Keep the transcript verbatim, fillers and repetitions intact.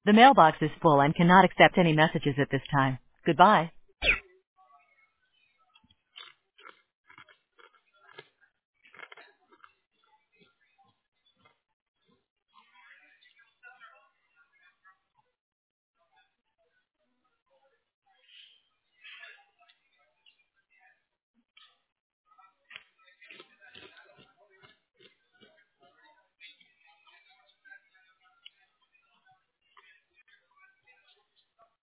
The mailbox is full and cannot accept any messages at this time. Goodbye.